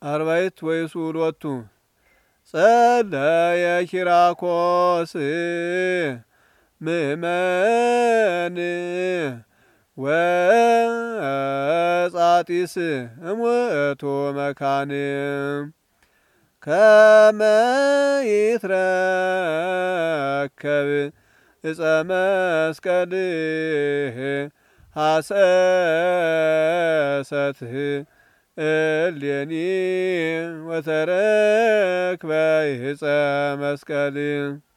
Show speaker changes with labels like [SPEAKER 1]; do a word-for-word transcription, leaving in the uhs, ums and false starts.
[SPEAKER 1] አርባዕት ወይሱሎቱ ጸለየ ኪራኮስ ምእመን ወጻጢስ እሙእቱ መካን ከመ ይትረከብ ዕፀ መስቀል ሐሰሰትህ እሌኒ ወተረክበ ዕፀ መስቀል